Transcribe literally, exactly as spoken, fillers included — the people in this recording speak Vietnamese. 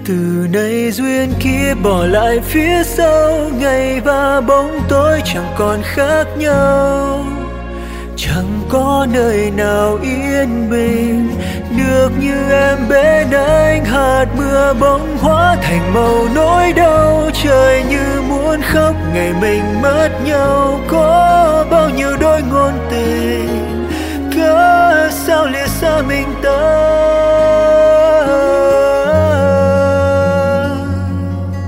Từ nay duyên kiếp bỏ lại phía sau, ngày và bóng tối chẳng còn khác nhau. Chẳng có nơi nào yên bình được như em bên anh. Hạt mưa bỗng hóa thành màu nỗi đau, trời như muốn khóc ngày mình mất nhau. Có